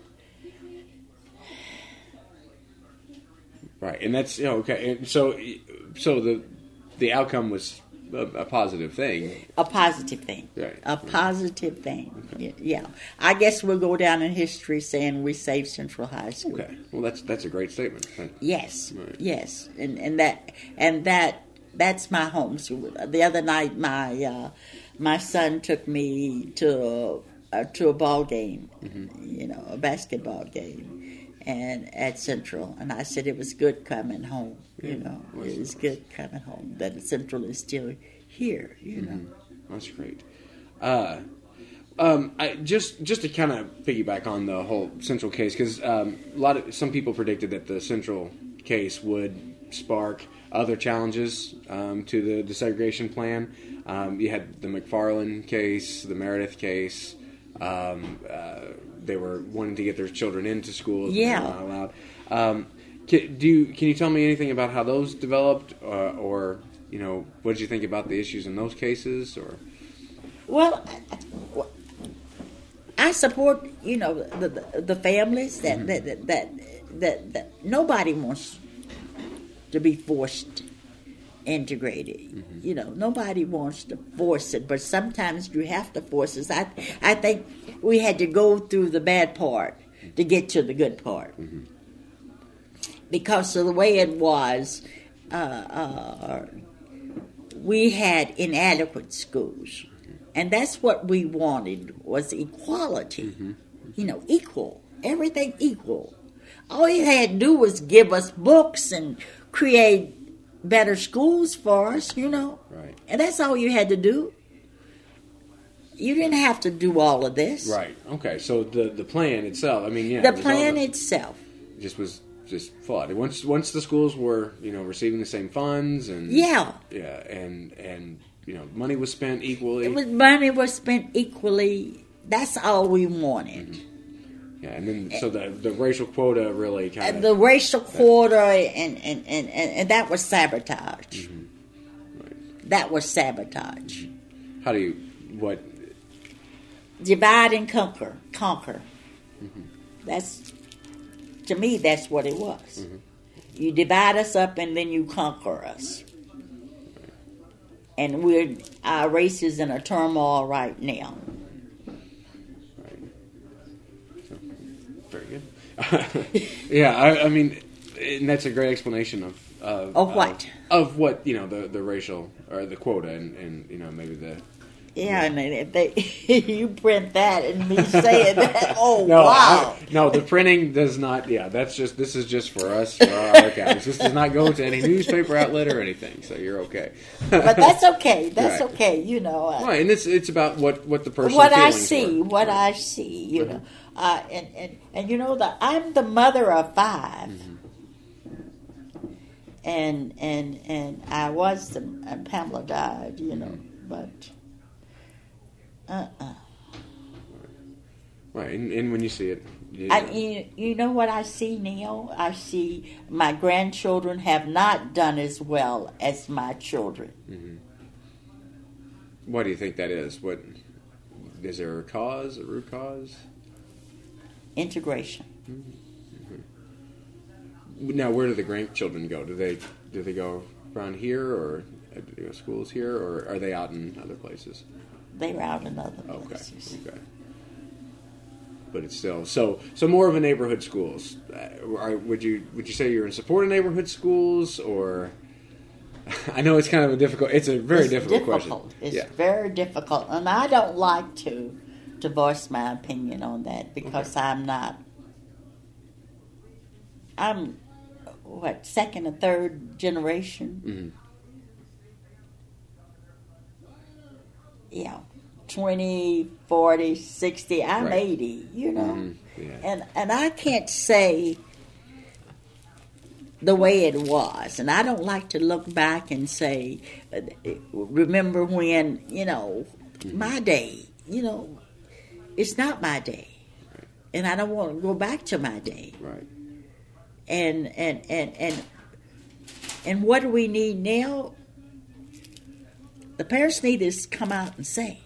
right, and that's you know, okay. And so, so the the outcome was a, a positive thing. A positive thing. Right. A positive thing. Okay. Yeah. I guess we'll go down in history saying we saved Central High School. Okay. Well, that's that's a great statement. Yes. Right. Yes. And and that and that that's my home school. The other night, my. Uh, My son took me to uh, to a ball game, mm-hmm. you know, a basketball game, and at Central. And I said it was good coming home, yeah, you know. It was good coming home that Central is still here, you know. Mm-hmm. That's great. Uh, um, I, just just to kind of piggyback on the whole Central case, because um, a lot of some people predicted that the Central case would spark other challenges um, to the desegregation plan. Um, you had the McFarland case, the Meredith case. Um, uh, they were wanting to get their children into schools. Yeah. Not allowed. Um, can, do you, can you tell me anything about how those developed, uh, or you know, what did you think about the issues in those cases? Or well, I support you know the the, the families that, mm-hmm. that, that that that that nobody wants to be forced. Integrated, mm-hmm. you know. Nobody wants to force it, but sometimes you have to force it. I, I think we had to go through the bad part to get to the good part, mm-hmm. because of the way it was. Uh, uh, we had inadequate schools, mm-hmm. and that's what we wanted was equality. Mm-hmm. You know, equal, everything equal. All you had to do was give us books and create better schools for us, you know. Right. And that's all you had to do. You didn't have to do all of this. Right. Okay. So the the plan itself, I mean, yeah. The plan the, itself. Just was just flawed. Once once the schools were, you know, receiving the same funds and Yeah. Yeah, and and you know, money was spent equally. It was money was spent equally. That's all we wanted. Mm-hmm. Yeah, and then so the the racial quota really kind of the racial quota and and, and, and, and that was sabotage. Mm-hmm. Right. That was sabotage. How do you what divide and conquer conquer? Mm-hmm. That's to me that's what it was. Mm-hmm. You divide us up and then you conquer us. Right. And we're our race is in a turmoil right now. Very good. Yeah, I, I mean, and that's a great explanation of of, of what of, of what you know the, the racial or the quota and, and you know maybe the Yeah, and if they you print that and me saying that, oh No, wow. I, no, the printing does not. Yeah, that's just this is just for us for our archives. This does not go to any newspaper outlet or anything, so you're okay. But that's okay. That's Right. okay. You know. Uh, Right, and it's it's about what what the person what I feelings see, were. what Right. I see. You know, uh, and and and you know that I'm the mother of five. Mm-hmm. And And and and I was the and Pamela died, you know, but uh uh Right, and, and when you see it, you I know, you, you know what I see, Neil? I see my grandchildren have not done as well as my children. what do you think that is? What is there a cause, a root cause? Integration. Now, where do the grandchildren go? Do they do they go around here, or do they go to schools here, or are they out in other places? They were out in other Okay, places. okay. But it's still so so more of a neighborhood schools. Uh, are, would you would you say you're in support of neighborhood schools, or I know it's kind of a difficult. It's a very It's difficult, difficult. question. It's yeah. very difficult, and I don't like to to voice my opinion on that because Okay. I'm not. I'm what second or third generation. Mhm. Yeah, twenty, forty, sixty. I'm Right. eighty. You know, Mhm. Yeah. and and I can't say the way it was, and I don't like to look back and say, uh, remember when, you know, my day, you know, it's not my day, and I don't want to go back to my day, Right. and and and and and what do we need now? The parents need to come out and say,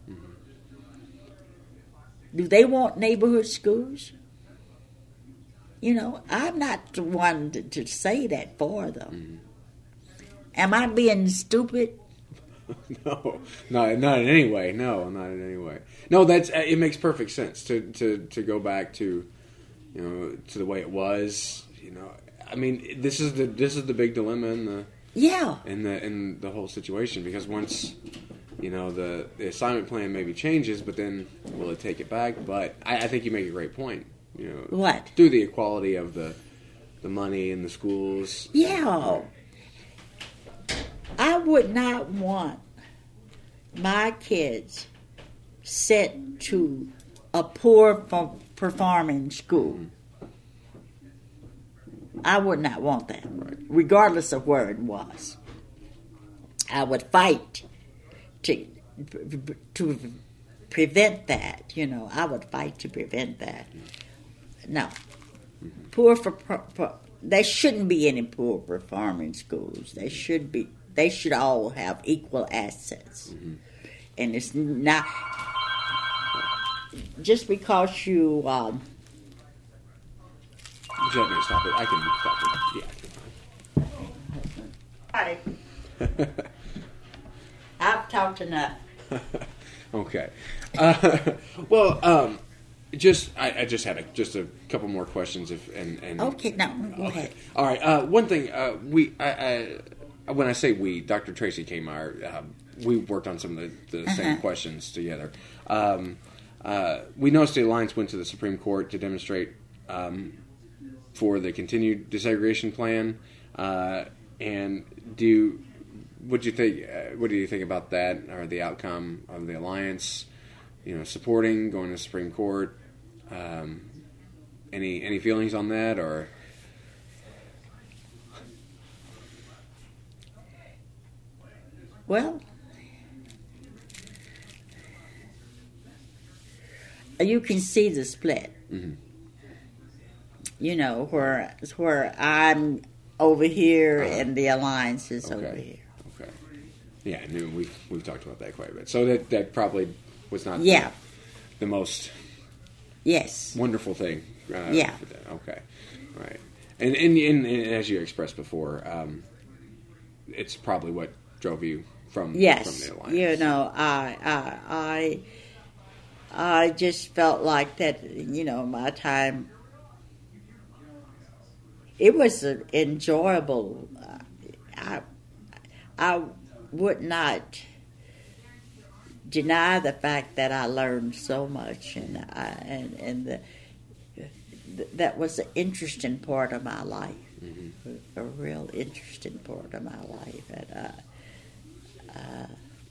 do they want neighborhood schools? You know, I'm not the one to, to say that for them. Am I being stupid? No, no, not in any way. No, not in any way. No, that's it. Makes perfect sense to to to go back to, you know, to the way it was. You know, I mean, this is the this is the big dilemma in the Yeah. in the in the whole situation, because once, you know, the, the assignment plan maybe changes, but then will it take it back? But I, I think you make a great point. You know, What? through the equality of the the money in the schools. Yeah. I would not want my kids sent to a poor per- performing school. I would not want that, Right. regardless of where it was. I would fight to to prevent that. You know, I would fight to prevent that. No, poor for, for there shouldn't be any poor performing schools. They should be. They should all have equal access, and it's not just because you. Um, Would you like me to stop it? I can stop it. Yeah. Hi. I've talked enough. Okay. Uh, well, um, just I, I just had a, just a couple more questions. If and, and Okay, now go okay. ahead. All right. Uh, one thing uh, we I, I, when I say we, Doctor Tracy Kmeyer, um, we worked on some of the, the same Uh-huh. questions together. Um, uh, we noticed the Alliance went to the Supreme Court to demonstrate um, for the continued desegregation plan. Uh, and do what do you think? Uh, what do you think about that, or the outcome of the Alliance? You know, supporting going to the Supreme Court. Um, any any feelings on that, or? Well, you can see the split. Mm-hmm. You know, where where I'm over here Uh-huh. and the Alliance is Okay. over here. Okay. Yeah, I knew we've we've talked about that quite a bit. So that that probably was not Yeah. the, the most Yes. wonderful thing. Uh, Yeah. for that. Okay. Right. And and, and and as you expressed before, um, it's probably what drove you from Yes. from the Alliance. You know, I I I I just felt like that. You know, my time. It was an enjoyable. Uh, I I would not deny the fact that I learned so much, and I, and and the, that was an interesting part of my life, mm-hmm. a, a real interesting part of my life, and uh, uh,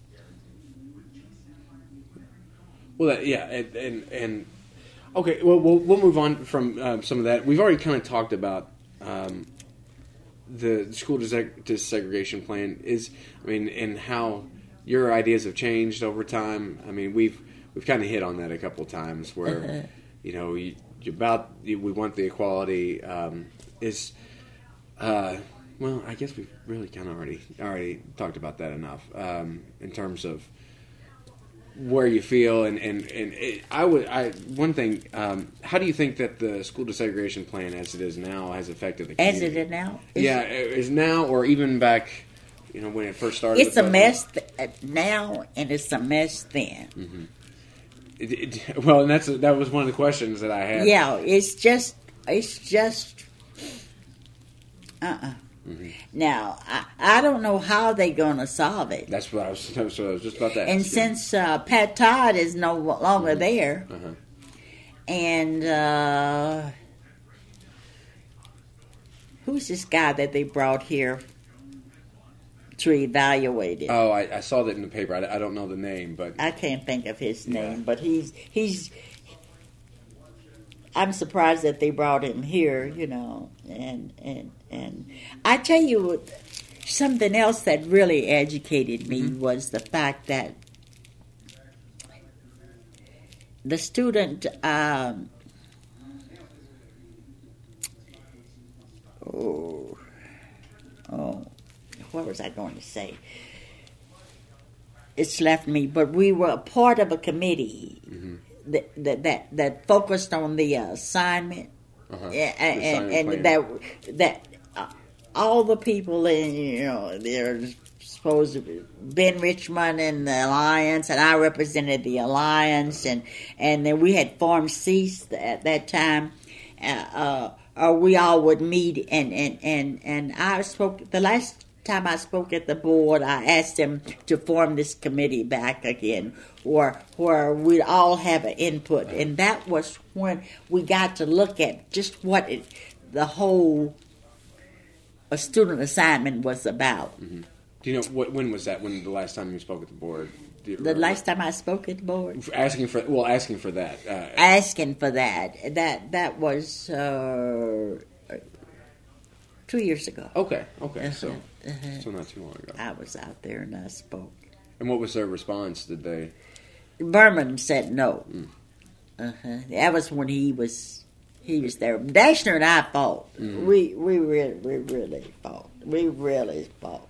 well, that, yeah, and, and and okay, well, we'll we'll move on from um, some of that. We've already kind of talked about. Um, the school deseg- desegregation plan is, I mean, and how your ideas have changed over time. I mean, we've we've kind of hit on that a couple of times where, uh-huh. you know, you, you about you, we want the equality um, is, uh, well, I guess we've really kind of already already talked about that enough um, in terms of where you feel and and and it, I would I one thing. Um, how do you think that the school desegregation plan, as it is now, has affected the community? As it is now, is yeah, it is now, or even back, you know, when it first started. It's a mess th- now, and it's a mess then. Mm-hmm. It, it, well, and that's that was one of the questions that I had. Yeah, it's just it's just uh uh-uh. uh. Mm-hmm. Now, I, I don't know how they're going to solve it. That's what I was, that's what I was just about that. And since uh, Pat Todd is no longer mm-hmm. there, uh-huh. and uh, who's this guy that they brought here to evaluate it? Oh, I, I saw that in the paper. I, I don't know the name, but I can't think of his name. Yeah. But he's he's. I'm surprised that they brought him here, you know, and and and I tell you something else that really educated me mm-hmm. was the fact that the student, um, oh, oh, what was I going to say? It's left me, but we were a part of a committee. Mm-hmm. That, that that that focused on the uh, assignment, uh-huh. and, the and, assignment and that that uh, all the people in, you know, they're supposed to be Ben Richmond and the Alliance, and I represented the Alliance, and and then we had Form C at that time. Uh, uh, we all would meet, and and and and I spoke the last time I spoke at the board. I asked them to form this committee back again, where where we'd all have an input, and that was when we got to look at just what it, the whole a student assignment was about. Mm-hmm. Do you know what? When was that? When the last time you spoke at the board? The remember? Last time I spoke at the board, asking for well, asking for that, uh, asking for that. That that was uh, two years ago. Okay, okay, uh-huh. so uh-huh. so not too long ago. I was out there and I spoke. And what was their response? Did they? Berman said no. Mm. Uh-huh. That was when he was he was there. Dashner and I fought. Mm. We we really we really fought. We really fought.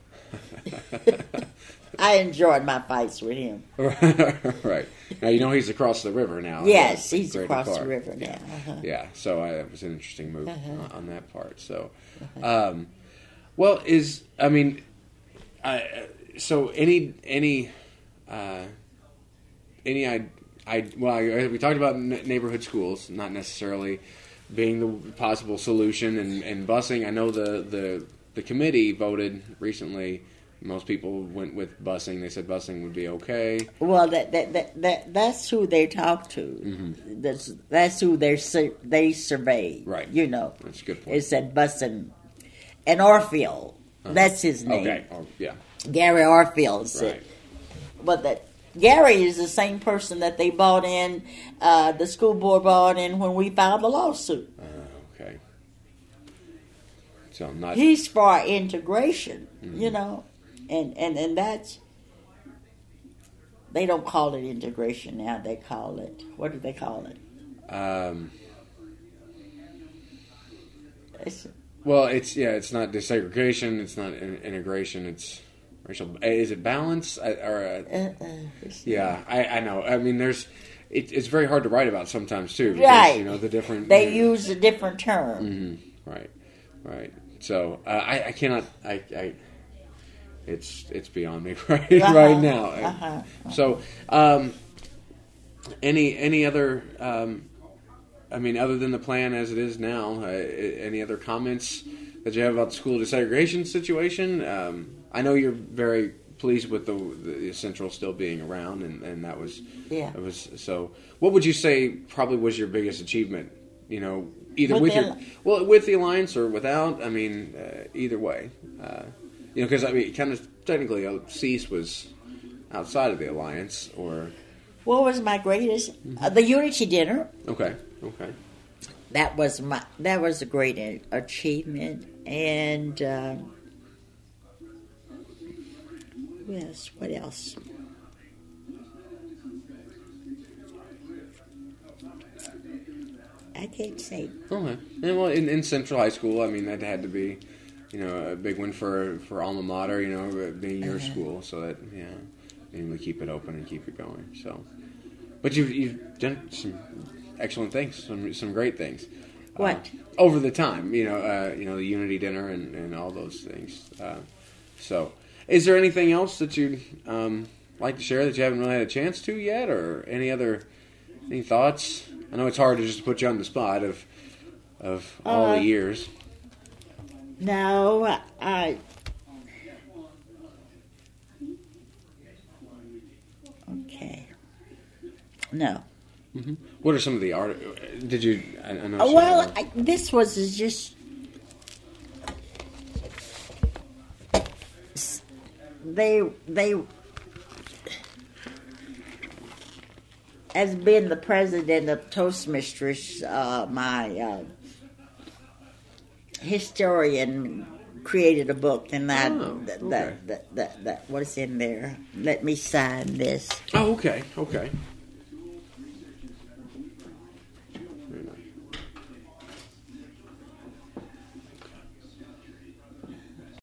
I enjoyed my fights with him. Right. Now, you know he's across the river now. Yes, he's across Park. the river now. Yeah, uh-huh. yeah. So I, it was an interesting move uh-huh. on that part. So, uh-huh. um, well, is, I mean, I, so any, any, uh, any, I, I, well, I, we talked about neighborhood schools, not necessarily being the possible solution, and, and busing. I know the, the, the committee voted recently. Most people went with busing. They said busing would be okay. Well, that that that, that that's who they talked to. Mm-hmm. That's that's who they they surveyed. Right. You know. That's a good point. It said busing, and Orfield. Uh-huh. That's his name. Okay. Oh, yeah. Gary Orfield said. Right. But that Gary is the same person that they brought in. Uh, the school board brought in when we filed the lawsuit. Uh, okay. So not. He's for integration. Mm-hmm. You know. And, and and that's, they don't call it integration now. They call it, what do they call it? Um, it's, well, it's, yeah, it's not desegregation. It's not in, integration. It's racial. Is it balance? Or uh, uh, uh, yeah, I, I know. I mean, there's, it, it's very hard to write about sometimes too. Because, right. You know, the different. They you know, use a different term. Mm-hmm. Right, right. So uh, I, I cannot, I, I It's it's beyond me right uh-huh. right now. Uh-huh. Uh-huh. So, um, any any other? Um, I mean, other than the plan as it is now, uh, any other comments that you have about the school desegregation situation? Um, I know you're very pleased with the, the Central still being around, and, and that was Yeah. It was so. What would you say probably was your biggest achievement? You know, either With with, the your Alli- well with the alliance or without. I mean, uh, either way. Uh, you know, because I mean, kind of technically, uh, C E A S was outside of the alliance, or What was my greatest? Uh, the Unity Dinner. okay, okay, That was my. That was a great a- achievement. And uh, yes, what else? I can't say. okay. And well, in, in Central High School, I mean, that had to be, you know, a big win for for alma mater. You know, being your Uh-huh. school, so that yeah, and we keep it open and keep it going. So, but you've you've done some excellent things, some some great things. What? Uh, over the time, you know, uh, you know, the Unity Dinner and, and all those things. Uh, so, is there anything else that you'd um, like to share that you haven't really had a chance to yet, or any other any thoughts? I know it's hard to just put you on the spot of of all Uh, the years. No, I. Okay. No. hmm What are some of the art? Did you? I, I know. Uh, some well, of the- I, this was just. They they. As being the president of Toastmasters, uh, my uh, historian created a book, and that, Oh, that, okay. that, that that that was in there. Let me sign this. oh, okay, okay.